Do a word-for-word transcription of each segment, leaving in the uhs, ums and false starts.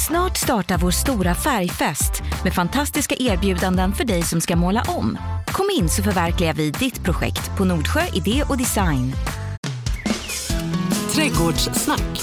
Snart startar vår stora färgfest med fantastiska erbjudanden för dig som ska måla om. Kom in så förverkligar vi ditt projekt på Nordsjö Idé och Design. Trädgårdssnack.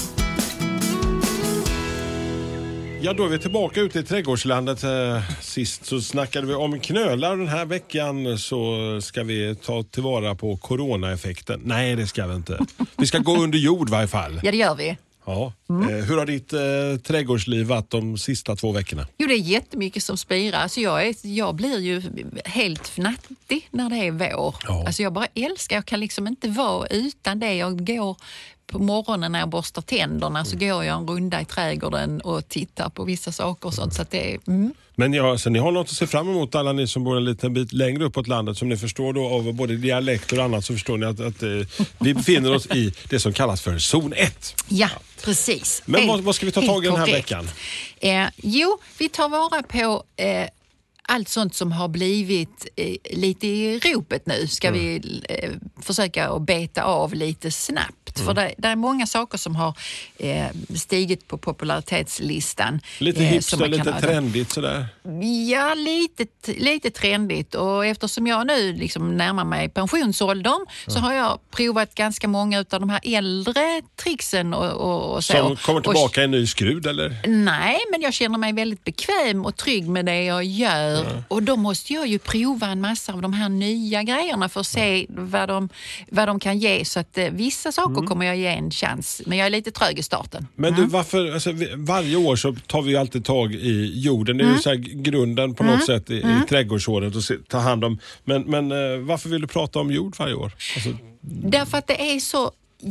Ja, då är vi tillbaka ute i trädgårdslandet. Sist så snackade vi om knölar. Den här veckan så ska vi ta tillvara på coronaeffekten. Nej, det ska vi inte. Vi ska gå under jord i varje fall. Ja, det gör vi. Ja. Mm. Eh, hur har ditt eh, trädgårdsliv varit de sista två veckorna? Jo, det är jättemycket som spirar. Alltså jag, är, jag blir ju helt fnattig när det är vår. Ja. Alltså jag bara älskar, jag kan liksom inte vara utan det. Jag går på morgonen när jag borstar tänderna mm. så går jag en runda i trädgården och tittar på vissa saker och sånt. Så att det är, mm. Men ja, så ni har något att se fram emot, alla ni som bor en liten bit längre uppåt landet. Som ni förstår då av både dialekter och annat, så förstår ni att, att eh, vi befinner oss i det som kallas för zon ett. Ja, ja. Precis. Men helt, vad, vad ska vi ta tag i den här korrekt. veckan? Eh, jo, vi tar vara på eh, allt sånt som har blivit eh, lite i ropet nu. Ska mm. vi eh, försöka att beta av lite snabbt. Mm. För det, det är många saker som har eh, stigit på popularitetslistan. Lite hipster, lite ha. trendigt sådär? Ja, lite, lite trendigt. Och eftersom jag nu liksom närmar mig pensionsåldern mm. så har jag provat ganska många av de här äldre tricksen och, och, och så. Som kommer tillbaka i en ny skrud, eller? Nej, men jag känner mig väldigt bekväm och trygg med det jag gör. Mm. Och då måste jag ju prova en massa av de här nya grejerna för att se mm. vad, de, vad de kan ge. Så att eh, vissa saker mm. kommer jag ge en chans. Men jag är lite trög i starten. Men mm. du, varför, alltså, varje år så tar vi alltid tag i jorden. Det är mm. ju så här grunden på mm. något sätt i, mm. i trädgårdsåret att ta hand om. Men, men eh, varför vill du prata om jord varje år? Alltså... Därför att det är så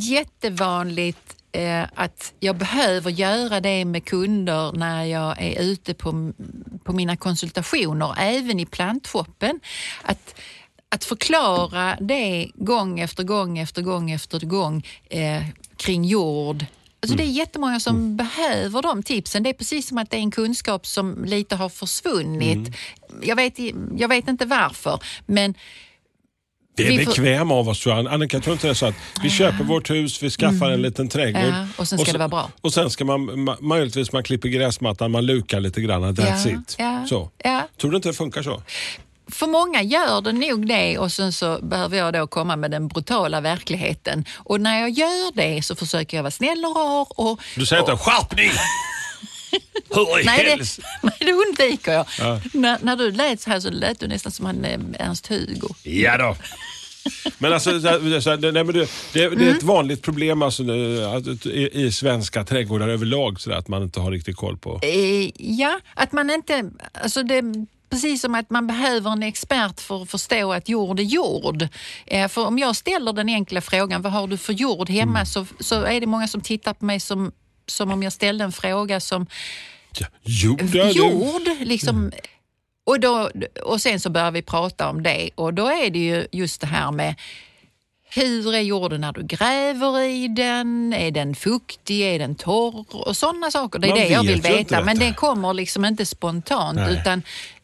jättevanligt eh, att jag behöver göra det med kunder när jag är ute på, på mina konsultationer, även i plantshoppen. Att Att förklara det gång efter gång efter gång efter gång eh, kring jord. Alltså det är jättemånga som mm. behöver de tipsen. Det är precis som att det är en kunskap som lite har försvunnit. Mm. Jag vet, jag vet inte varför, men... Det är bekväm får... av oss, tror jag. Annika, tror inte det är så att vi ja. köper vårt hus, vi skaffar mm. en liten trädgård. Ja, och sen ska och sen, det vara bra. Och sen ska man, möjligtvis man klipper gräsmattan, man lukar lite grann. That's ja. it. Ja. Så. Ja. Tror du inte det funkar så? För många gör det nog det, och sen så behöver jag då komma med den brutala verkligheten. Och när jag gör det så försöker jag vara snäll och rar. Och, du säger och... inte skärpning! Hur i nej, det, nej, det undviker jag. Ja. När, när du lät så här så lät du nästan som han Ernst-Hugo. Ja då. Men alltså, så, så, nej, men det, det, det är ett vanligt problem alltså, i, i svenska trädgårdar överlag, så att man inte har riktigt koll på. Eh, ja, att man inte... Alltså det, precis som att man behöver en expert för att förstå att jord är jord. Eh, för om jag ställer den enkla frågan, vad har du för jord hemma? Mm. Så, så är det många som tittar på mig som, som om jag ställde en fråga som... Ja, jord, ja, jord, liksom... Mm. Och, då, och sen så börjar vi prata om det, och då är det ju just det här med hur är jorden när du gräver i den? Är den fuktig? Är den torr? Och sådana saker. Det är man det jag vill veta. Men det det kommer liksom inte spontant. Nej. Utan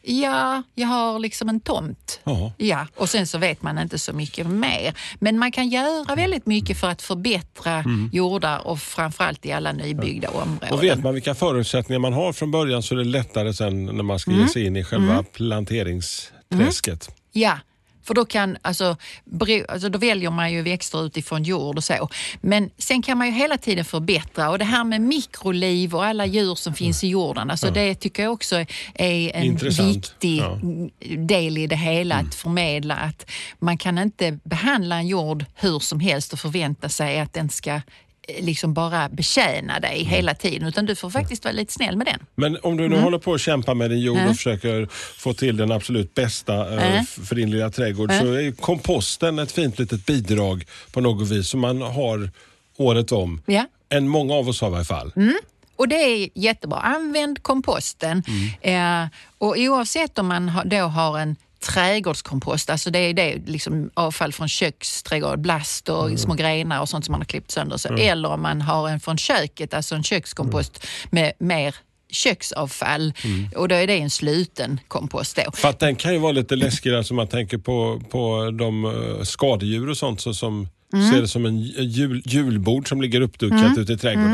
ja, jag har liksom en tomt. Aha. Ja, och sen så vet man inte så mycket mer. Men man kan göra väldigt mycket för att förbättra mm. jordar, och framförallt i alla nybyggda ja. områden. Och vet man vilka förutsättningar man har från början, så är det lättare sen när man ska mm. ge sig in i själva mm. planteringsträsket. Mm. Ja. För då kan, alltså, alltså då väljer man ju växter utifrån jord och så. Men sen kan man ju hela tiden förbättra. Och det här med mikroliv och alla djur som finns i jorden, alltså ja. det tycker jag också är en intressant. viktig ja. del i det hela. Mm. Att förmedla att man kan inte behandla en jord hur som helst och förvänta sig att den ska liksom bara betjäna dig mm. hela tiden, utan du får faktiskt vara lite snäll med den. Men om du nu mm. håller på att kämpa med din jord mm. och försöker få till den absolut bästa mm. uh, för din lilla trädgård mm. så är komposten ett fint litet bidrag på något vis som man har året om. Ja. Än många av oss har i varje fall. Mm. Och det är jättebra. Använd komposten. Mm. Eh, och oavsett om man ha, då har en trädgårdskompost, alltså det är det liksom avfall från köksträdgård, blast och mm. små grenar och sånt som man har klippt sönder sig. Mm. Eller om man har en från köket, alltså en kökskompost mm. med mer köksavfall mm. och då är det en sluten kompost då. För att den kan ju vara lite läskigare som man tänker på, på de uh, skadedjur och sånt så, som mm. ser det som en jul, julbord som ligger uppdukat mm. ute i trädgården. Mm.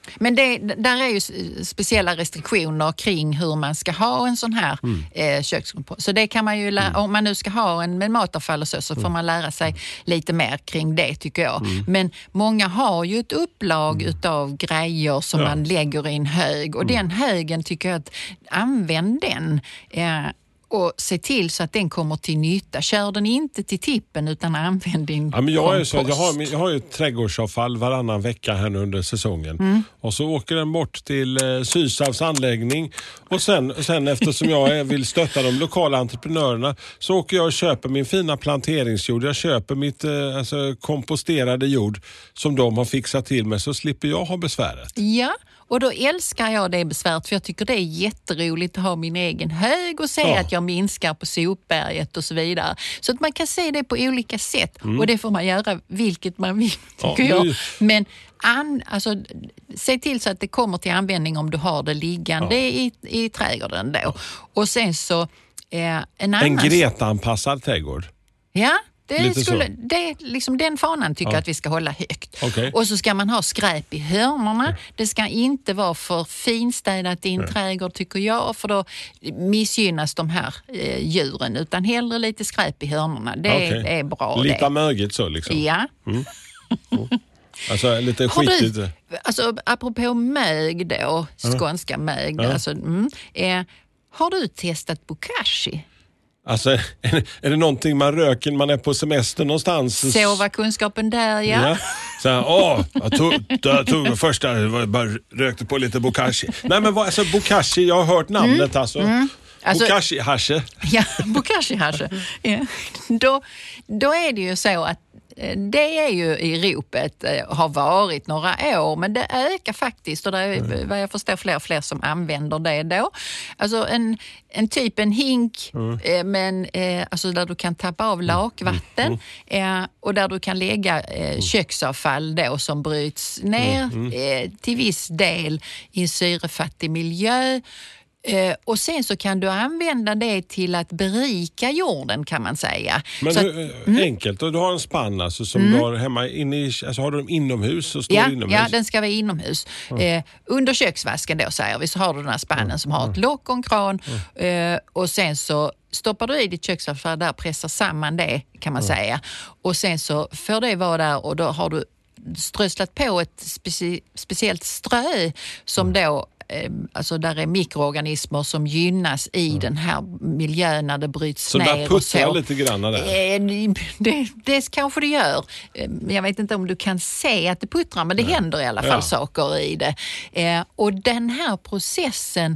Men det, där är ju speciella restriktioner kring hur man ska ha en sån här mm. eh, kökskompost. Så det kan man ju, lä- mm. om man nu ska ha en med matavfall och så, så får man lära sig lite mer kring det, tycker jag. Mm. Men många har ju ett upplag mm. utav grejer som ja. man lägger i en hög. Och mm. den högen tycker jag att, använd den. Eh, och se till så att den kommer till nytta. Kör den inte till tippen utan använd din ja, men jag, är så, jag, har, jag har ju ett trädgårdsavfall varannan vecka här under säsongen. Mm. Och så åker den bort till eh, Sysavs anläggning. Och sen, sen eftersom jag vill stötta de lokala entreprenörerna så åker jag och köper min fina planteringsjord. Jag köper mitt eh, alltså, komposterade jord som de har fixat till mig, så slipper jag ha besväret. Ja. Och då älskar jag det besväret, för jag tycker det är jätteroligt att ha min egen hög och se ja. att jag minskar på sopberget och så vidare. Så att man kan se det på olika sätt mm. och det får man göra vilket man vill, tycker ja, jag. Men an, alltså, se till så att det kommer till användning om du har det liggande ja. i, i trädgården då. Och sen så eh, en annan... En Greta-anpassad trädgård. Ja. Det skulle, det, liksom den fanan tycker jag ja. att vi ska hålla högt. Okay. Och så ska man ha skräp i hörnorna. Mm. Det ska inte vara för finstädat i en mm. trädgård, tycker jag. För då missgynnas de här eh, djuren. Utan hellre lite skräp i hörnorna. Det, okay. är, det är bra. Lite det. mögigt så liksom. Ja. Mm. Mm. Alltså lite skitigt. Du, alltså apropå mög då. Skånska mög. Ja. Alltså, mm, eh, har du testat bokashi? Alltså, är, är det någonting man röker när man är på semester någonstans? Sova kunskapen där, ja. ja. Så här, åh, jag tog, jag tog första, jag bara rökte på lite bokashi. Nej men vad, alltså bokashi, jag har hört namnet mm. alltså. Mm. Alltså, bokashi-hashe. Ja, bokashi-hashe. Ja. Då, då är det ju så att det är ju i ropet, har varit några år, men det ökar faktiskt och det är mm. vad jag förstår fler och fler som använder det då. Alltså en, en typ en hink mm. eh, men, eh, alltså där du kan tappa av lakvatten mm. eh, och där du kan lägga eh, köksavfall då som bryts ner mm. eh, till viss del i en syrefattig miljö. Uh, och sen så kan du använda det till att berika jorden, kan man säga. Men så hur, att, mm. enkelt, och du har en spann alltså, som mm. du har hemma inne i, alltså har du dem inomhus och står ja, inomhus? Ja, den ska vara inomhus. Mm. Uh, under köksvasken då, säger vi, så har du den här spannen mm. som har ett lock och en kran mm. uh, och sen så stoppar du i ditt köksavfall där, pressar samman det, kan man mm. säga. Och sen så får det vara där och då har du strösslat på ett speci- speciellt strö som mm. då alltså där är mikroorganismer som gynnas i mm. den här miljön när det bryts så ner. Så där puttrar lite grann där? Det, det kanske det gör. Jag vet inte om du kan se att det puttrar, men det Nej. händer i alla fall ja. saker i det. Och den här processen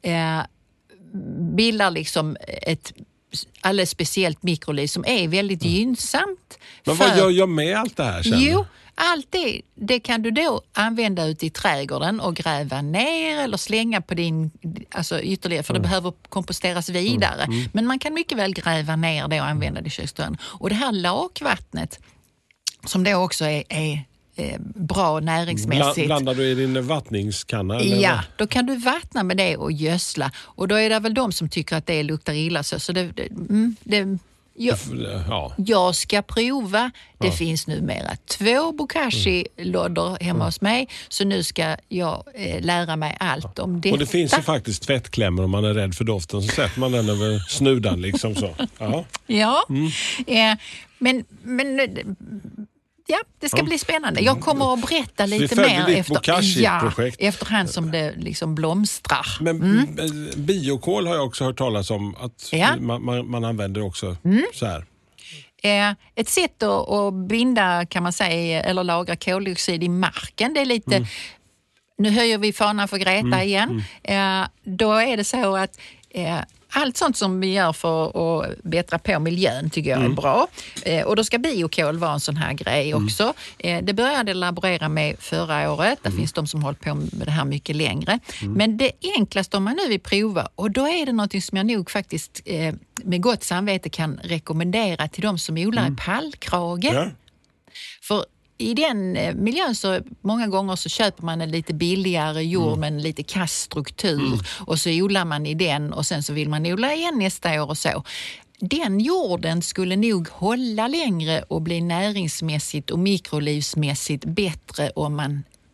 bildar liksom ett alldeles speciellt mikroliv som är väldigt mm. gynnsamt. Men vad för... gör jag med allt det här sen? Jo, allt det, det kan du då använda ut i trädgården och gräva ner eller slänga på din, alltså ytterligare, för mm. det behöver komposteras vidare. Mm. Mm. Men man kan mycket väl gräva ner det och använda det i köksdörren. Och det här lakvattnet som då också är, är eh, bra näringsmässigt. Blandar du i din vattningskanna? Eller ja, vad? Då kan du vattna med det och gödsla. Och då är det väl de som tycker att det luktar illa. Så, så det... det, det Jag, ja. jag ska prova. Det ja. finns numera två bokashi-lådor hemma mm. hos mig. Så nu ska jag eh, lära mig allt om detta. Och det finns ju faktiskt tvättklämmor om man är rädd för doften. Så sätter man den över snudan liksom så. Ja, ja. Mm. Eh, men... men Ja, det ska ja. bli spännande. Jag kommer att berätta lite mer efter, ja, efterhand som det liksom blomstrar. Men mm. biokol har jag också hört talas om att ja. man, man, man använder också mm. så här. Eh, ett sätt att, att binda, kan man säga, eller lagra koldioxid i marken, det är lite... Mm. Nu höjer vi fanan för Greta mm. igen. Eh, då är det så att... Eh, Allt sånt som vi gör för att bättra på miljön tycker jag är mm. bra. Eh, och då ska biokol vara en sån här grej mm. också. Eh, det började jag laborera med förra året. Det mm. finns de som håller på med det här mycket längre. Mm. Men det enklaste om man nu vill prova, och då är det något som jag nog faktiskt eh, med gott samvete kan rekommendera till de som odlar mm. pallkrage. Ja. För i den miljön så många gånger så köper man en lite billigare jord mm. med en lite kass struktur mm. och så odlar man i den och sen så vill man odla igen nästa år och så. Den jorden skulle nog hålla längre och bli näringsmässigt och mikrolivsmässigt bättre om man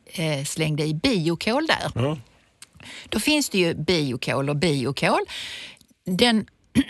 eh, slängde i biokol där. Ja. Då finns det ju biokol och biokol. Den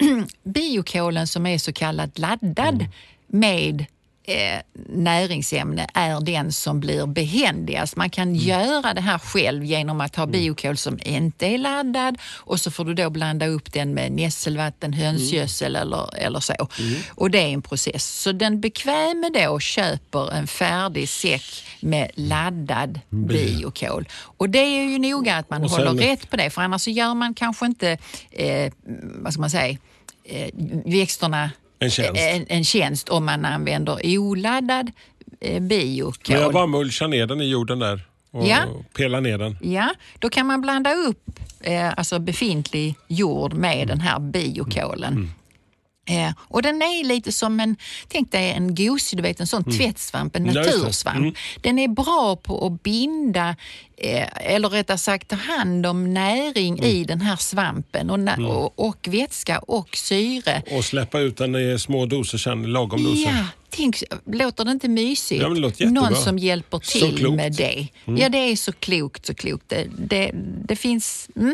biokolen som är så kallad laddad mm. med eh, näringsämne är den som blir behändigast. Man kan mm. göra det här själv genom att ha mm. biokol som inte är laddad och så får du då blanda upp den med nässelvatten, hönsgödsel mm. eller, eller så. Mm. Och det är en process. Så den bekväme då köper en färdig säck med laddad mm. biokol. Och det är ju noga att man håller rätt på det, för annars så gör man kanske inte, eh, vad ska man säga, eh, växterna En tjänst. En, en tjänst om man använder oladdad eh, biokol. Men jag bara mulchar ner den i jorden där och ja. pelar ner den. Ja, då kan man blanda upp eh, alltså befintlig jord med mm. den här biokolen. Mm. Eh, och den är lite som en, tänk dig en gos, du vet en sån mm. tvättsvamp, en natursvamp. Mm. Den är bra på att binda eh, eller rättare sagt ta hand om näring mm. i den här svampen och, mm. och, och vätska och syre. Och släppa ut den i små doser sen, lagom doser. Ja, tänk, låter det inte mysigt? Ja, men det låter jättebra. Någon som hjälper till med det. Mm. Ja, det är så klokt, så klokt. Det, det, det finns... Mm,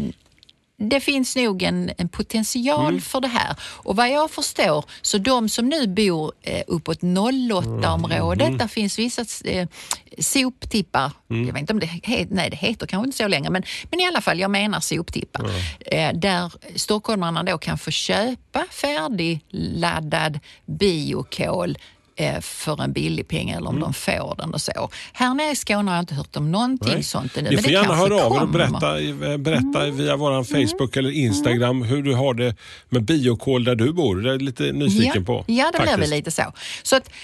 Det finns nog en, en potential mm. för det här. Och vad jag förstår, så de som nu bor eh, uppåt noll åtta-området, mm. där finns vissa eh, soptippar. Mm. Jag vet inte om det heter, nej det heter kanske inte så länge, men, men i alla fall, jag menar soptippar. Mm. Eh, där stockholmarna då kan få köpa färdigladdad biokol för en billig peng eller om mm. de får den och så. Här nere i Skåne har jag inte hört om någonting Nej. sånt. Ni men får det gärna höra av er och kommer. berätta, berätta mm. via våran Facebook mm. eller Instagram hur du har det med biokol där du bor. Det är lite nyfiken ja. på. Ja, det faktiskt. blir väl lite så. Så att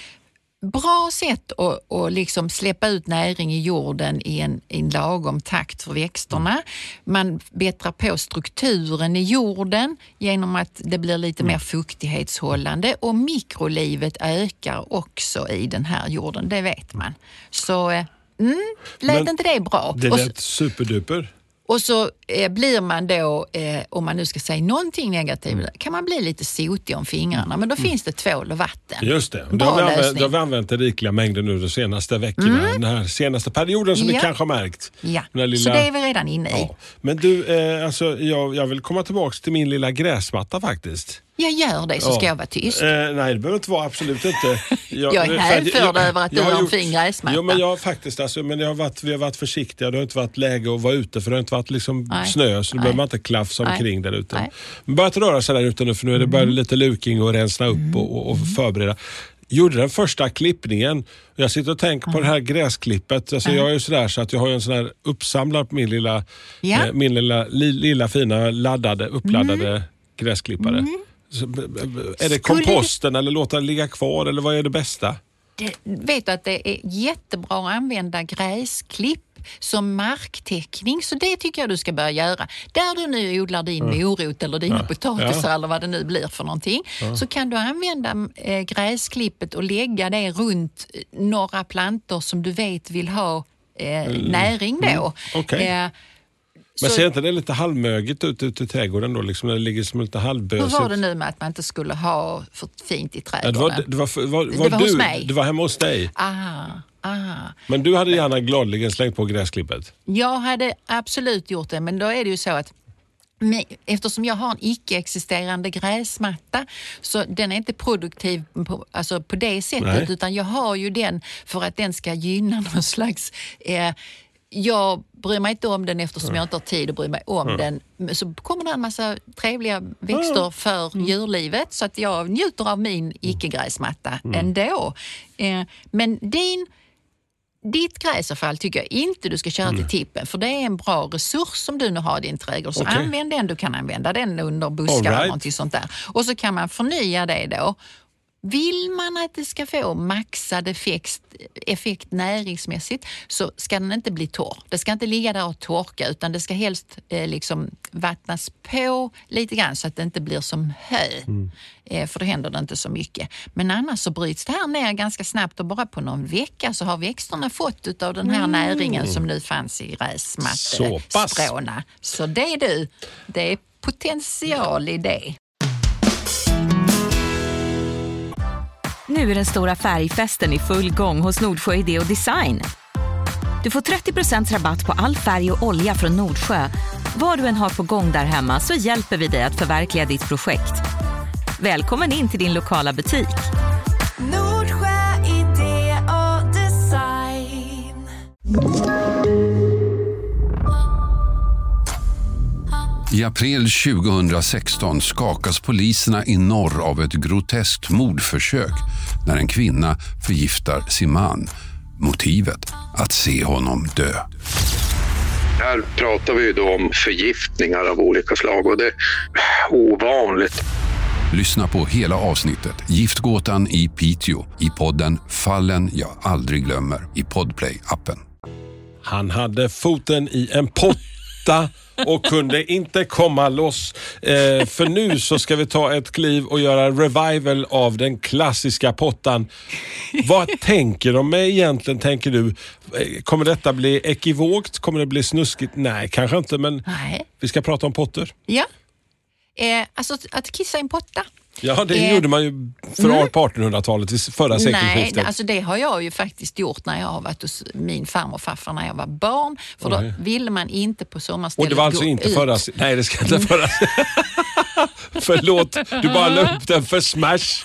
bra sätt att, att liksom släppa ut näring i jorden i en, i en lagom takt för växterna. Mm. Man bättrar på strukturen i jorden genom att det blir lite mm. mer fuktighetshållande och mikrolivet ökar också i den här jorden, det vet man. Så mm, lät Men inte det bra? Det lät superduper. Och så eh, blir man då, eh, om man nu ska säga någonting negativt, mm. kan man bli lite sotig om fingrarna. Men då mm. finns det tvål och vatten. Just det. Då har, vi använt, då har vi använt rikliga mängder nu de senaste veckorna. Mm. Den här senaste perioden som ja. ni kanske har märkt. Ja, lilla... så det är vi redan inne i. Ja. Men du, eh, alltså, jag, jag vill komma tillbaka till min lilla gräsmatta faktiskt. Jag gör det, så ja. ska jag vara tyst. Eh, nej, det behöver inte vara, absolut inte. Jag, jag är hänförd över att du har en fin gräsmatta. Jo, men jag faktiskt, alltså, men jag har varit, vi har varit försiktiga. Det har inte varit läge att vara ute, för det har inte varit liksom nej. snö, så då behöver man inte klafsa omkring där ute. Nej. Men börjat röra sig där ute nu, för nu är det bara mm. lite luking och rensa upp mm. och, och förbereda. Gjorde den första klippningen. Jag sitter och tänker mm. på det här gräsklippet. Alltså mm. jag är ju sådär så att jag har en sån här uppsamlad på min lilla, ja. eh, min lilla, li, lilla fina laddade, uppladdade mm. gräsklippare. Mm. Så, är det komposten eller låta den ligga kvar, eller vad är det bästa? Det, vet du att det är jättebra att använda gräsklipp som marktäckning, så det tycker jag du ska börja göra. Där du nu odlar din mm. morot eller dina ja. potatisar ja. eller vad det nu blir för någonting, ja. så kan du använda äh, gräsklippet och lägga det runt några plantor som du vet vill ha äh, mm. näring då. Mm. Okay. Äh, Men så, ser inte det lite halvmögigt ut ute i trädgården då? Liksom, när det ligger som lite halvbösigt. Hur var det nu med att man inte skulle ha för fint i trädgården? Ja, det, var, det, var, var, var, det var du, hos mig. Det var hemma hos dig. Aha, aha. Men du hade gärna gladligen slängt på gräsklippet? Jag hade absolut gjort det, men då är det ju så att eftersom jag har en icke-existerande gräsmatta, så den är inte produktiv på, alltså på det sättet. Nej. Utan jag har ju den för att den ska gynna någon slags... Eh, jag bryr mig inte om den eftersom mm. jag inte har tid att bry mig om mm. den. Så kommer det en massa trevliga växter mm. för mm. djurlivet, så att jag njuter av min icke-gräsmatta mm. ändå. Eh, men din... Ditt gräsavfall tycker jag inte du ska köra mm. till tippen, för det är en bra resurs som du nu har i din trädgård. Så okay. använd den, du kan använda den under buskar right. eller någonting sånt där. Och så kan man förnya det då. Vill man att det ska få maxad effekt, effekt näringsmässigt, så ska den inte bli torr. Det ska inte ligga där och torka, utan det ska helst eh, liksom vattnas på lite grann så att det inte blir som hö. Mm. Eh, för då händer det inte så mycket. Men annars så bryts det här ner ganska snabbt, och bara på någon vecka så har växterna fått av den här mm. näringen som nu fanns i gräsmattespråna. Så, så det är du. Det är potential i det. Nu är den stora färgfesten i full gång hos Nordsjö Idé och Design. Du får trettio procent rabatt på all färg och olja från Nordsjö. Vad du än har på gång där hemma så hjälper vi dig att förverkliga ditt projekt. Välkommen in till din lokala butik. Nordsjö idé och design. I april tjugohundrasexton skakas poliserna i norr av ett groteskt mordförsök när en kvinna förgiftar sin man. Motivet att se honom dö. Här pratar vi ju då om förgiftningar av olika slag och det är ovanligt. Lyssna på hela avsnittet Giftgåtan i Piteå i podden Fallen jag aldrig glömmer i Podplay-appen. Han hade foten i en potta och kunde inte komma loss. Eh, för nu så ska vi ta ett kliv och göra revival av den klassiska pottan. Vad tänker de med egentligen, tänker du? Kommer detta bli ekivokt? Kommer det bli snuskigt? Nej, kanske inte, men Nej. Vi ska prata om potter. Ja, eh, alltså att kissa i en potta. Ja, det Eh, gjorde man ju för mm. på artonhundratalet, i förra sekelskiftet. Nej, alltså det har jag ju faktiskt gjort när jag har varit hos min farmor och farfar när jag var barn. För då Nej. ville man inte på sommarstället Och det var alltså gå inte ut. förra... Nej, det ska inte förra... Förlåt, du bara la upp den för smash.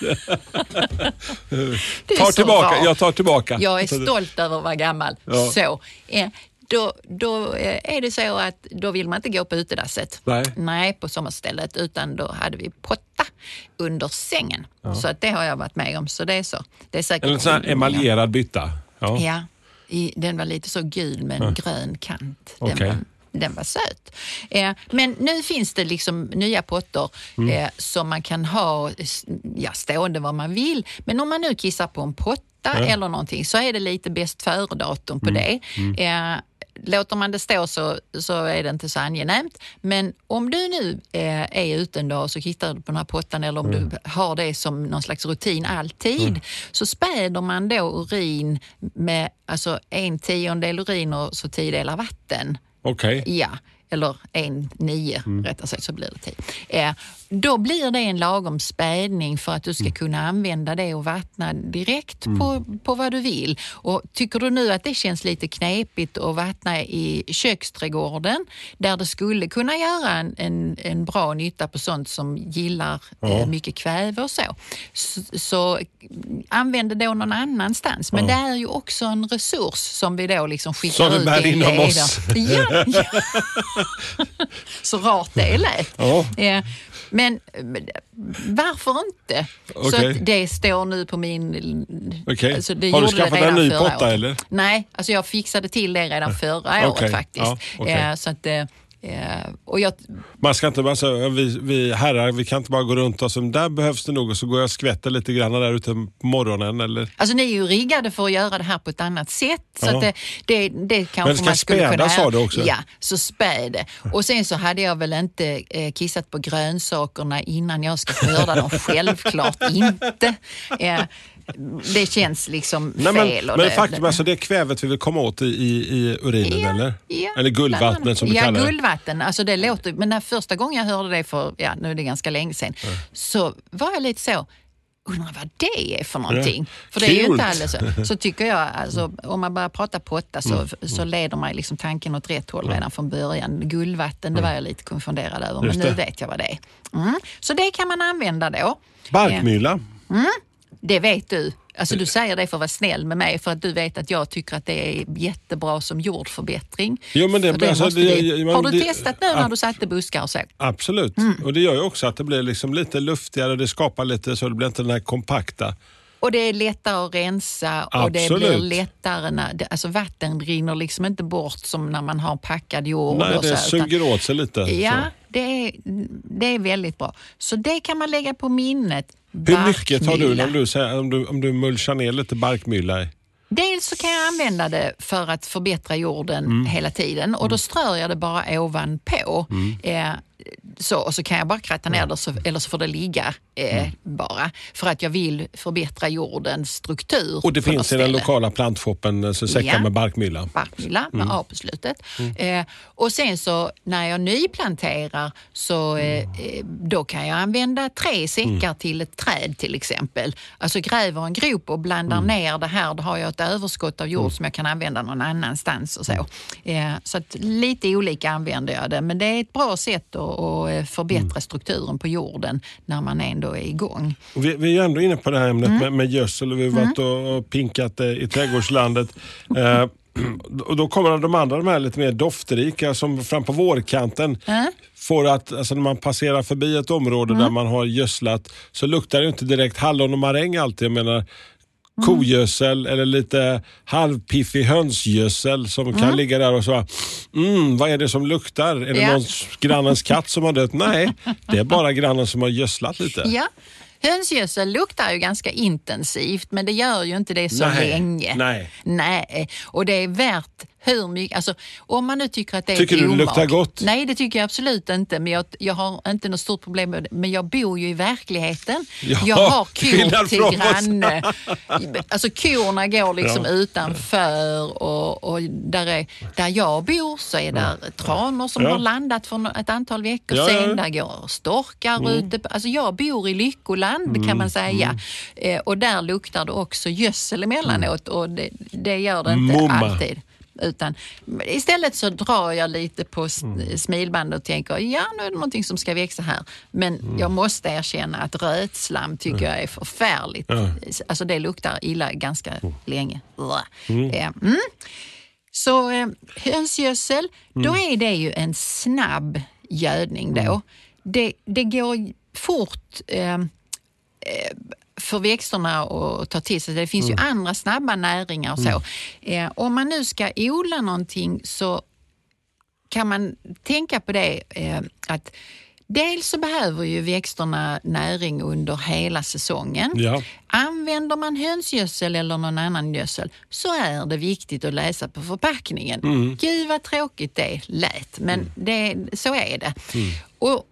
tar tillbaka, bra. jag tar tillbaka. Jag är stolt över att vara gammal. Ja. Så, eh, då, då eh, är det så att då vill man inte gå på utedasset. Nej. Nej, på sommarstället, utan då hade vi potta under sängen. Ja. Så att det har jag varit med om, så det är så. Det är säkert en sån här emaljerad bytta. Ja, ja i, den var lite så gul med en ja. grön kant. Den okay. var, den var söt. Eh, men nu finns det liksom nya potter mm. eh, som man kan ha ja, stående vad man vill. Men om man nu kissar på en potta ja. eller någonting så är det lite bäst före-datum på mm. det. Mm. Eh, låter man det stå så, så är det inte så angenämt. Men om du nu eh, är ute en dag och så hittar du på den här pottan eller om mm. du har det som någon slags rutin alltid mm. så späder man då urin med alltså en tiondel urin och så tio delar vatten. Okej. Okay. Ja, eller en nio mm. rättare sagt så blir det tio. Eh, då blir det en lagom spädning för att du ska mm. kunna använda det och vattna direkt mm. på, på vad du vill. Och tycker du nu att det känns lite knepigt att vattna i köksträdgården där det skulle kunna göra en, en, en bra nytta på sånt som gillar ja. eh, mycket kväve och så, så, så använd det då någon annanstans. Men ja. det är ju också en resurs som vi då liksom skickar ut. Som är inom oss. Ja, ja. Så rart det lät. Ja. Eh, Men varför inte? Okay. Så att det står nu på min... Okay. Alltså det har du skaffat en ny potta året. eller? Nej, alltså jag fixade till det redan förra okay. året faktiskt. Ja, okay. eh, så att... Eh, och jag... Man ska inte bara säga, vi, vi herrar, vi kan inte bara gå runt och så där behövs det nog och så går jag och skvätter lite grann där ute på morgonen eller? Alltså ni är ju riggade för att göra det här på ett annat sätt så ja. att det, det, det kanske men ska man skulle späda, kunna... sa du också? Ja, så späde. Och sen så hade jag väl inte eh, kissat på grönsakerna innan jag ska skörda dem, självklart inte. Eh, det känns liksom fel. Nej, men och men det, faktum det, alltså det är kvävet vi vill komma åt i, i, i urinen ja, eller? Ja, eller guldvattnet som du ja, kallar det. Ja, guldvatten. Alltså det låter, men när första gången jag hörde det för, ja nu är det ganska länge sedan, mm. så var jag lite så, undrar vad det är för någonting. Ja. För det är ju inte alldeles så. Så tycker jag, alltså, om man bara pratar potta så, mm. så leder man liksom tanken åt rätt håll redan från början. Guldvatten, det var jag lite konfunderad över, men nu vet jag vad det är. Mm. Så det kan man använda då. Barkmylla. Mm. Det vet du. Alltså du säger det för att vara snäll med mig för att du vet att jag tycker att det är jättebra som jordförbättring. Jo, men det, det alltså, det, det, man, har du det, testat nu när du satte buskar och så? Absolut. Mm. Och det gör ju också att det blir liksom lite luftigare och det skapar lite så det blir inte den här kompakta. Och det är lättare att rensa och Absolut. det blir lättare när, alltså vatten rinner liksom inte bort som när man har packad jord. Nej, och det så, suger utan, åt sig lite. Ja, så. det är, det är väldigt bra. Så det kan man lägga på minnet. Hur mycket tar du om du, om du, om du mulchar ner lite barkmylla? Dels så kan jag använda det för att förbättra jorden mm. hela tiden och då strör jag det bara ovanpå. Mm. Eh, så, och så kan jag bara kratta ner det så, eller så får det ligga eh, mm. bara. För att jag vill förbättra jordens struktur. Och det finns i den lokala plantshoppen så säckar ja. med barkmylla. Barkmylla med mm. A på slutet. Mm. Eh, och sen så när jag nyplanterar så eh, då kan jag använda tre säckar mm. till ett träd till exempel. Alltså gräver en grop och blandar mm. ner det här. Då har jag ett överskott av jord mm. som jag kan använda någon annanstans och så. Eh, så att lite olika använder jag det. Men det är ett bra sätt att, att förbättra mm. strukturen på jorden när man ändå är igång. Och vi, vi är ändå inne på det här ämnet mm. med, med gödsel och vi har varit mm. och, och pinkat eh, i trädgårdslandet. Eh, och då kommer de andra, de här lite mer doftrika som fram på vårkanten mm. får att, alltså när man passerar förbi ett område mm. där man har gödslat så luktar det inte direkt hallon och maräng alltid. Jag menar Mm. kogödsel eller lite halvpiffig hönsgödsel som mm. kan ligga där och så mm, vad är det som luktar? Är det ja. någon grannens katt som har dött? Nej, det är bara grannen som har gödslat lite. Ja, hönsgödsel luktar ju ganska intensivt men det gör ju inte det så nej. länge. Nej. Nej, och det är värt hur mycket, alltså om man nu tycker att det är tycker du det luktar gott? Nej, det tycker jag absolut inte, men jag, jag har inte något stort problem med det, men jag bor ju i verkligheten. Ja, jag har kor till granne. Alltså korna går liksom ja. utanför och, och där, är, där jag bor så är där ja. tranor som ja. har landat för ett antal veckor ja, sedan. Ja. Där går storkar mm. ute. Alltså jag bor i lyckoland mm. kan man säga. Mm. Eh, och där luktar det också gödsel emellanåt och det, det gör det inte Mumma. alltid. Utan istället så drar jag lite på smilband och tänker ja, nu är det någonting som ska växa här. Men mm. jag måste erkänna att rötslam tycker mm. jag är förfärligt. Mm. Alltså det luktar illa ganska mm. länge. Mm. Mm. Så eh, hönsgödsel, mm. då är det ju en snabb gödning då. Mm. Det, det går fort eh, eh, för växterna att ta till sig. Det finns mm. ju andra snabba näringar och så. Mm. Eh, om man nu ska odla någonting så kan man tänka på det eh, att dels så behöver ju växterna näring under hela säsongen. Ja. Använder man hönsgödsel eller någon annan gödsel så är det viktigt att läsa på förpackningen. Mm. Gud vad tråkigt det lät, men mm. det, så är det. Mm. Och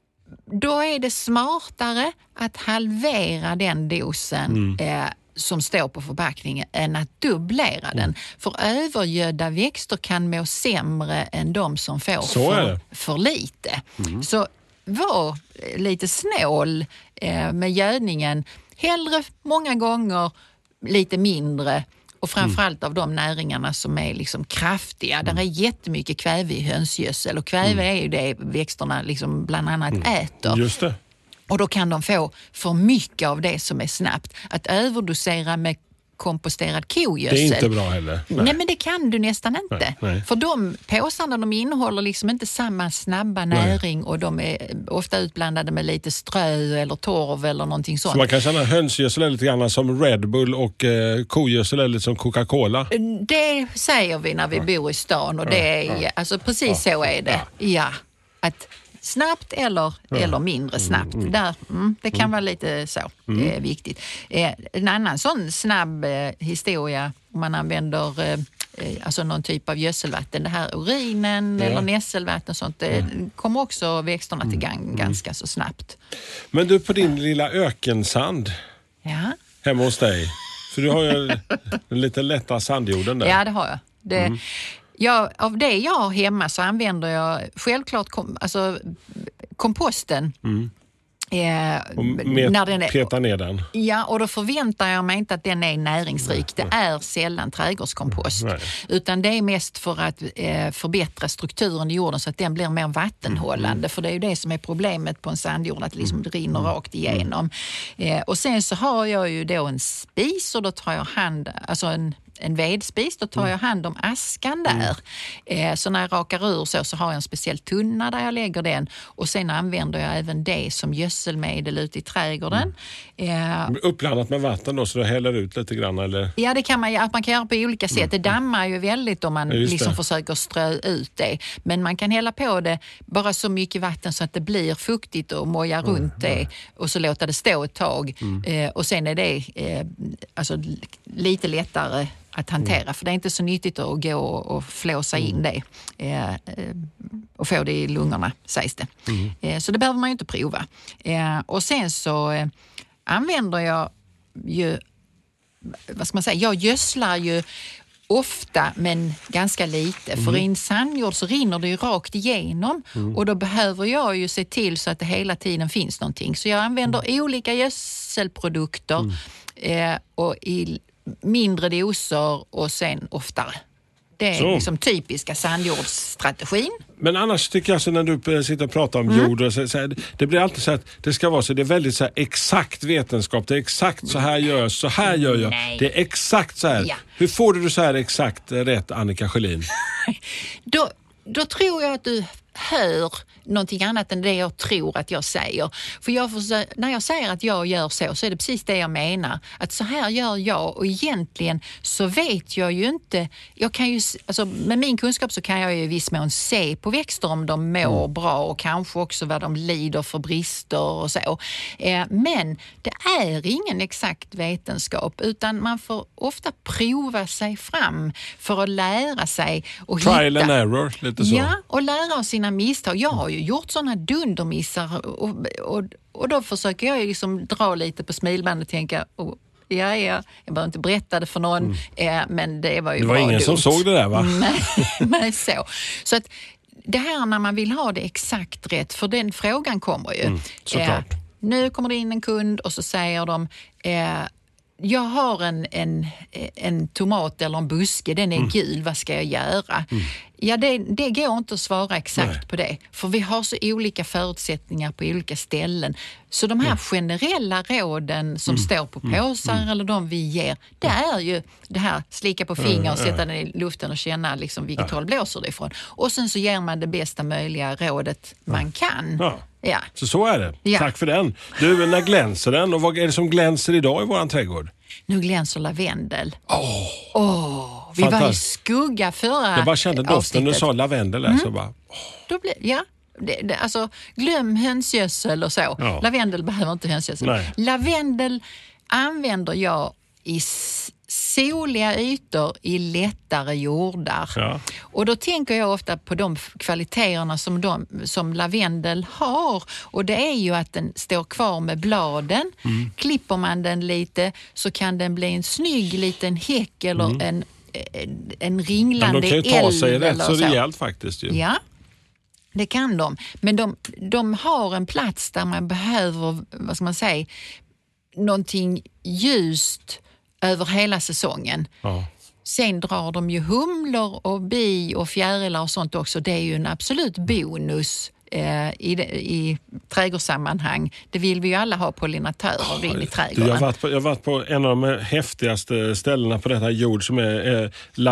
då är det smartare att halvera den dosen mm. eh, som står på förpackningen än att dubblera mm. den. För övergödda växter kan må sämre än de som får för, för lite. Mm. Så var lite snål eh, med gödningen. Hellre många gånger lite mindre. Och framförallt av de näringarna som är liksom kraftiga. Mm. Där är jättemycket kväve i hönsgödsel. Och kväve mm. är ju det växterna liksom bland annat mm. äter. Just det. Och då kan de få för mycket av det som är snabbt. Att överdosera med komposterad kogödsel. Det är inte bra heller. Nej, Nej men det kan du nästan inte. Nej, nej. För de påsarna de innehåller liksom inte samma snabba näring nej. och de är ofta utblandade med lite strö eller torv eller någonting sånt. Så man kan känna hönsgödsel är lite grann som Red Bull och eh, kogödsel är lite som Coca-Cola? Det säger vi när vi ja. bor i stan och det är, ja. alltså precis ja. så är det. Ja. ja. Att snabbt eller, ja. eller mindre snabbt. Mm. Där, mm, det kan mm. vara lite så. Mm. Det är viktigt. Eh, en annan sån snabb eh, historia om man använder eh, alltså någon typ av gödselvatten. Det här urinen ja. eller nässelvatten och sånt. Det mm. kommer också växterna till gang mm. ganska så snabbt. Men du, på din lilla ökensand ja. hemma hos dig. För du har ju en lite lätta sandjorden där. Ja, det har jag. Det mm. Ja, av det jag har hemma så använder jag självklart kom, alltså, komposten. Mm. Eh, och med, när den är, peta ner den. Ja, och då förväntar jag mig inte att den är näringsrik. Nej, det nej. är sällan trädgårdskompost. Nej. Utan det är mest för att eh, förbättra strukturen i jorden så att den blir mer vattenhållande. Mm. För det är ju det som är problemet på en sandjord, att det liksom rinner mm. rakt igenom. Eh, och sen så har jag ju då en spis och då tar jag hand, alltså en en vedspis, då tar jag hand om askan där. Mm. Eh, så när jag rakar ur så, så har jag en speciell tunna där jag lägger den. Och sen använder jag även det som gödselmedel ute i trädgården. Mm. Eh, Uppblandat med vatten då så det häller ut lite grann eller? Ja, det kan man, att man kan göra på olika sätt. Mm. Det dammar ju väldigt om man ja, liksom försöker strö ut det. Men man kan hälla på det bara så mycket vatten så att det blir fuktigt och moja mm. runt det. Mm. Och så låta det stå ett tag. Mm. Eh, och sen är det eh, alltså lite lättare att hantera. För det är inte så nyttigt att gå och flåsa in det eh, och få det i lungorna, sägs det. Mm. Eh, så det behöver man ju inte prova. Eh, och sen så eh, använder jag ju, vad ska man säga, jag gödslar ju ofta men ganska lite. Mm. För i en sandjord så rinner det ju rakt igenom mm. och då behöver jag ju se till så att det hela tiden finns någonting. Så jag använder mm. olika gödselprodukter mm. eh, och i mindre doser och sen oftare. Det är så. Liksom typiska sandjordsstrategin. Men annars tycker jag så när du sitter och pratar om mm. jord och så, så här, det blir alltid så att det ska vara så, det är väldigt så här, exakt vetenskap, det är exakt så här gör jag, så här gör jag. Nej. Det är exakt så här. Ja. Hur får du så här exakt rätt, Annika Sjölin? då, då tror jag att du hör någonting annat än det jag tror att jag säger. För jag får, när jag säger att jag gör så, så är det precis det jag menar. Att så här gör jag, och egentligen så vet jag ju inte, jag kan ju, alltså med min kunskap så kan jag ju i viss mån se på växter om de mår mm. bra och kanske också vad de lider för brister och så. Eh, men det är ingen exakt vetenskap, utan man får ofta prova sig fram för att lära sig och trial hitta. and error, lite så. Ja, och lära av sina misstag. Jag har ju gjort sådana dundermissar och, och, och då försöker jag ju liksom dra lite på smilbandet och tänka, oh, ja, ja, jag behöver inte berätta det för någon, mm. eh, men det var ju det var bra ingen dumt. som såg det där, va? Nej, nej, så. Så att det här när man vill ha det exakt rätt, för den frågan kommer ju. Mm, såklart. Eh, nu kommer det in en kund och så säger de, eh, jag har en, en, en tomat eller en buske, den är mm. gul, vad ska jag göra? Mm. Ja, det, det går inte att svara exakt Nej. På det. För vi har så olika förutsättningar på olika ställen. Så de här mm. generella råden som mm. står på påsar mm. eller de vi ger, det är ju det här slicka på fingrar och sätta den i luften och känna liksom vilket ja. håll blåser det ifrån. Och sen så ger man det bästa möjliga rådet ja. man kan. Ja. Ja. Så så är det. Ja. Tack för den. Du, när glänser den? Och vad är det som glänser idag i våran trädgård? Nu glänser lavendel. Åh! Oh. Oh, vi var i skugga förra Jag bara kände doften, du sa lavendel. Mm. Så bara, oh. Då blir, ja, det, det, alltså glöm hönsgödsel och så. Ja. Lavendel behöver inte hönsgödsel. Nej. Lavendel använder jag i soliga ytor i lättare jordar. Ja. Och då tänker jag ofta på de kvaliteterna som, de, som lavendel har. Och det är ju att den står kvar med bladen. Mm. Klipper man den lite så kan den bli en snygg liten häck eller mm. en, en, en ringlande älv. De kan ju ta sig rätt så rejält faktiskt. Ju. Ja. Det kan de. Men de, de har en plats där man behöver, vad ska man säga, någonting ljust över hela säsongen. Ja. Sen drar de ju humlor och bi och fjärilar och sånt också. Det är ju en absolut bonus eh, i, i trädgårdssammanhang. Det vill vi ju alla ha pollinatörer ja, in i trädgården. Jag har, varit på, jag har varit på en av de häftigaste ställena på detta jord som är eh,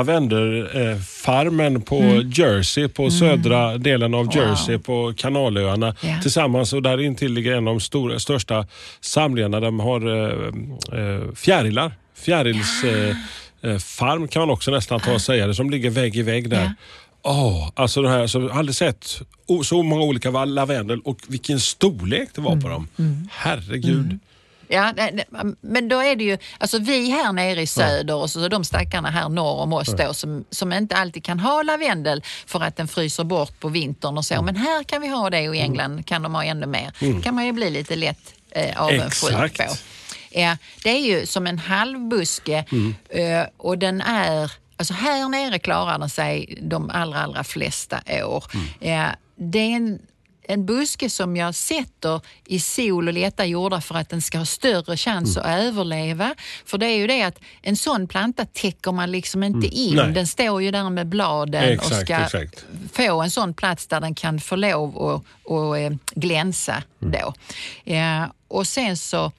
lavenderfarmen eh, på mm. Jersey, på mm. södra delen av Jersey, wow. på Kanalöarna yeah. tillsammans, och där intill ligger en av de stora, största samlingarna. De har eh, eh, fjärilar. Fjärilsfarm eh, farm kan man också nästan ta och säga det, som ligger vägg i vägg där. Åh, yeah. oh, alltså det här, så jag har aldrig sett oh, så många olika lavendel och vilken storlek det var mm. på dem. Mm. Herregud. Mm. Ja, men då är det ju, alltså vi här nere i söder och så de stackarna här norr om oss då, som, som inte alltid kan ha lavendel för att den fryser bort på vintern och så. Mm. Men här kan vi ha det, och i England kan de ha ännu mer. Mm. Kan man ju bli lite lätt eh, avundsjuk på. Ja, det är ju som en halvbuske mm. eh, och den är, alltså här nere klarar den sig de allra, allra flesta år. Mm. Eh, det är en En buske som jag sätter i sol och lätta jordar för att den ska ha större chans mm. att överleva. För det är ju det att en sån planta täcker man liksom inte mm. in. Nej. Den står ju där med bladen exakt, och ska exakt. få en sån plats där den kan få lov att och, eh, glänsa mm. då. Eh, och sen så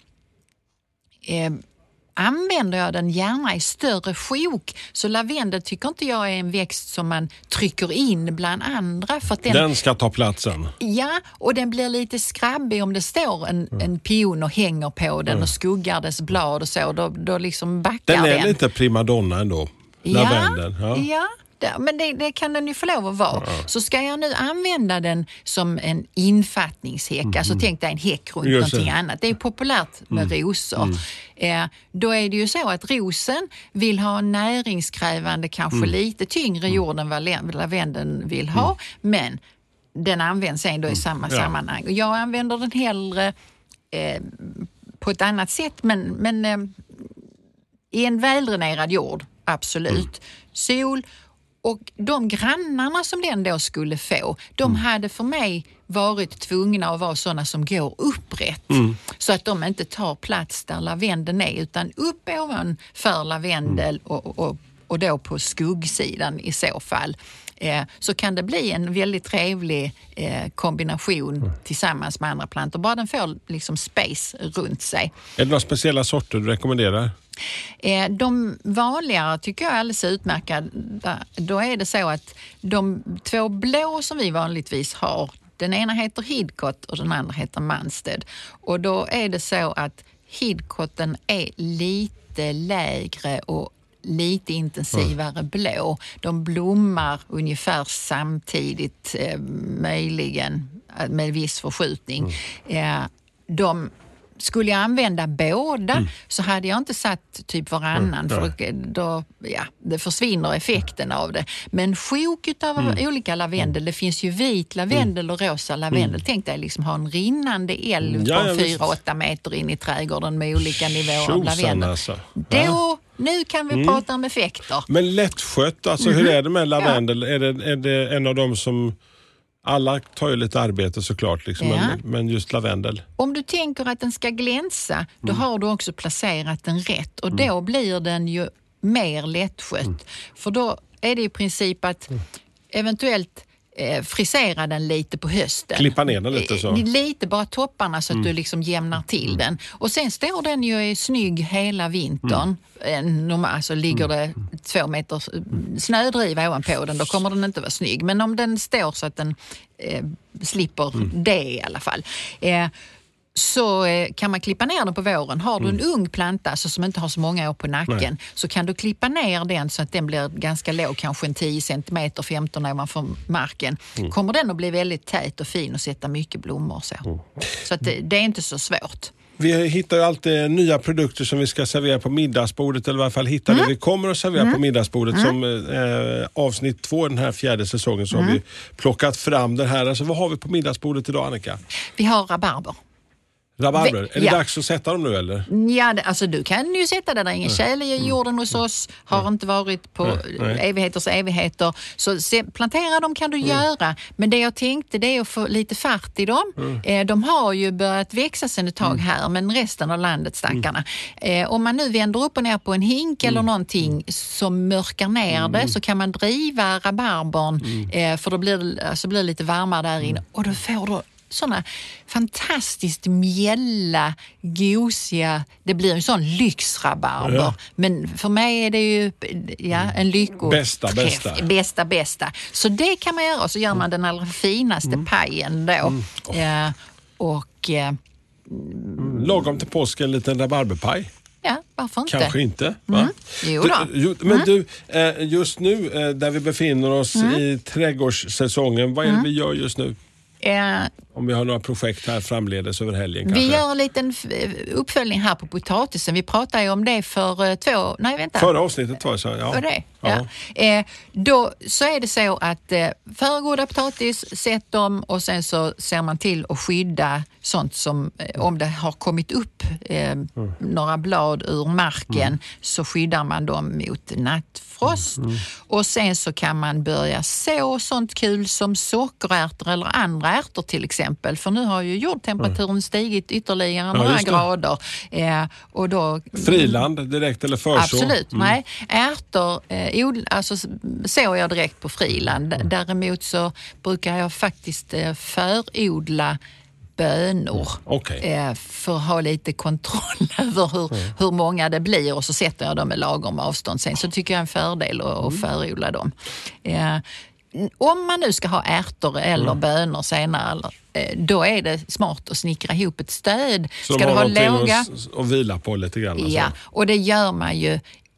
eh, använder jag den gärna i större sjok. Så lavendel tycker inte jag är en växt som man trycker in bland andra. För att den, den ska ta platsen. Ja, och den blir lite skrabbig om det står en, mm. en pion och hänger på den mm. och skuggar dess blad och så. Då, då liksom backar den. Den är den. lite primadonna ändå, lavendel. Ja, ja. ja, det, men det, det kan den ju få lov att vara. Ja. Så ska jag nu använda den som en infattningshäck, mm. alltså tänk dig en häck runt Just någonting det. annat. Det är populärt med mm. rosor. Mm. Eh, då är det ju så att rosen vill ha näringskrävande, kanske mm. lite tyngre jord än vad lavendeln vill ha, mm. men den används ändå i samma ja. sammanhang. Och jag använder den hellre eh, på ett annat sätt, men, men eh, i en väldränerad jord, absolut. Mm. Sol, och de grannarna som den då skulle få, de mm. hade för mig varit tvungna att vara sådana som går upprätt. Mm. Så att de inte tar plats där lavendeln är, utan upp ovanför lavendel mm. och, och, och då på skuggsidan i så fall. Eh, så kan det bli en väldigt trevlig eh, kombination mm. tillsammans med andra plantor. Bara den får liksom space runt sig. Är det några speciella sorter du rekommenderar? Eh, de vanligare tycker jag är alldeles utmärkta. Då är det så att de två blå som vi vanligtvis har, den ena heter Hidcote och den andra heter Mansted. Och då är det så att Hidcoten är lite lägre och lite intensivare mm. blå. De blommar ungefär samtidigt, eh, möjligen med viss förskjutning. Mm. Eh, de skulle jag använda båda mm. så hade jag inte satt typ varannan, mm. för då, ja, det försvinner effekten av det. Men sjok av mm. olika lavendel, det finns ju vit lavendel och rosa lavendel. Mm. Tänk dig liksom ha en rinnande älv ja, från fyra åtta meter in i trädgården med olika nivåer av lavendel. Alltså. Då, nu kan vi mm. prata om effekter. Men lättskött, alltså mm. hur är det med lavendel? Ja. Är, det, är det en av dem som... Alla tar ju lite arbete såklart, liksom, ja. men, men just lavendel. Om du tänker att den ska glänsa, då mm. har du också placerat den rätt. Och då mm. blir den ju mer lättskött. Mm. För då är det i princip att mm. eventuellt eh, frisera den lite på hösten. Klippa ner den lite så. Lite, bara topparna så att mm. du liksom jämnar till mm. den. Och sen står den ju i snygg hela vintern. Mm. Alltså ligger det mm. två meter snödriva ovanpå den, då kommer den inte vara snygg. Men om den står så att den eh, slipper mm. det i alla fall. Eh, så eh, kan man klippa ner den på våren. Har du en mm. ung planta alltså, som inte har så många år på nacken, Nej. så kan du klippa ner den så att den blir ganska låg, kanske en tio centimeter, femton ovanför marken. Mm. Kommer den att bli väldigt tät och fin och sätta mycket blommor så. Mm. Så att det, det är inte så svårt. Vi hittar ju alltid nya produkter som vi ska servera på middagsbordet, eller i alla fall hittar mm. det vi kommer att servera mm. på middagsbordet. Mm. Som eh, avsnitt två den här fjärde säsongen så mm. har vi plockat fram den här. Alltså, vad har vi på middagsbordet idag, Annika? Vi har rabarber. Rabarber? Är det ja. dags att sätta dem nu eller? Ja, det, alltså du kan ju sätta det där. Ingen tjäl i jorden hos oss. Har mm. inte varit på mm. evigheters evigheter. Så se, plantera dem kan du mm. göra. Men det jag tänkte det är att få lite fart i dem. Mm. Eh, de har ju börjat växa sedan ett tag här. Men resten av landet stackarna. Mm. Eh, om man nu vänder upp och ner på en hink mm. eller någonting som mörkar ner mm. det, så kan man driva rabarbern. Mm. Eh, för då blir det, alltså blir det lite varmare där inne. Mm. Och då får du såna fantastiskt mjälla, gosiga, det blir en sån lyxrabarber. Ja. Men för mig är det ju ja, en lycko. Bästa, bästa. Bästa, bästa. Så det kan man göra, och så gör man den allra finaste mm. pajen då. Mm. Oh. Ja, och... Eh, mm. Lagom till påsk en liten rabarberpaj. Ja, varför inte? Kanske inte, va? Mm. Jo då. Du, ju, men mm. du, just nu där vi befinner oss mm. i trädgårdssäsongen, vad är det mm. vi gör just nu? Eh, Om vi har några projekt här framledes över helgen kanske. Vi gör en liten uppföljning här på potatisen. Vi pratade ju om det för två... Nej, vänta. Förra avsnittet var det så, ja. För det, ja. ja. Eh, då så är det så att eh, föregårda potatis, sätt dem och sen så ser man till att skydda sånt som, eh, om det har kommit upp eh, mm. några blad ur marken mm. så skyddar man dem mot nattfrost. Mm. Och sen så kan man börja så sånt kul som sockerärtor eller andra ärtor till exempel. För nu har ju jordtemperaturen mm. stigit ytterligare ja, några grader. Eh, och då, friland direkt eller förså? Absolut, mm. nej. Ärtor eh, od, alltså, såg jag direkt på friland. Mm. Däremot så brukar jag faktiskt eh, förodla bönor okay. eh, för att ha lite kontroll över hur, mm. hur många det blir, och så sätter jag dem med lagom avstånd sen. Så tycker jag är en fördel att, att förodla dem. Eh, om man nu ska ha ärtor eller mm. bönor senare, då är det smart att snickra ihop ett stöd. Så ska de har du ha låga och vila på lite grann? Ja, och det gör man ju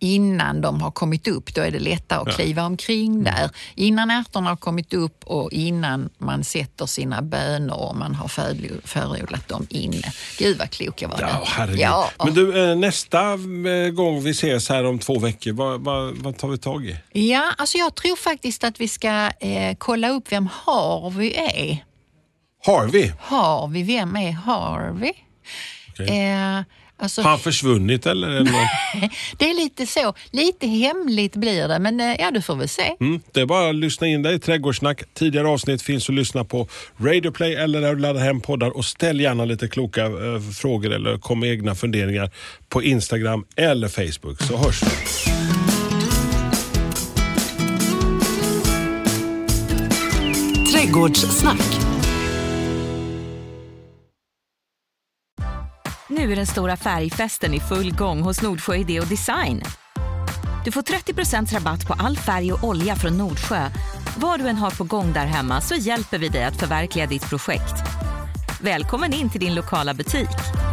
innan de har kommit upp. Då är det lättare att Ja. kliva omkring där. Innan ärtorna har kommit upp och innan man sätter sina bönor och man har för, förodlat dem inne. Gud vad klok jag var där. Ja, herregud. Ja, och- Men du, eh, nästa eh, gång vi ses här om två veckor, vad, vad, vad tar vi tag i? Ja, alltså jag tror faktiskt att vi ska eh, kolla upp vem Harvey är. Harvey? Harvey, vem är Harvey? Okej. Eh, alltså, Har han försvunnit eller? eller någon? det är lite så, lite hemligt blir det, men eh, ja, du får väl se. Mm, det är bara att lyssna in dig. Trädgårdssnack. Tidigare avsnitt finns att lyssna på Radio Play eller där du laddar hem poddar, och ställ gärna lite kloka eh, frågor eller kom med egna funderingar på Instagram eller Facebook, så hörs vi. Trädgårdssnack. Nu är den stora färgfesten i full gång hos Nordsjö Idé och Design. Du får trettio procent rabatt på all färg och olja från Nordsjö. Vad du än har på gång där hemma så hjälper vi dig att förverkliga ditt projekt. Välkommen in till din lokala butik.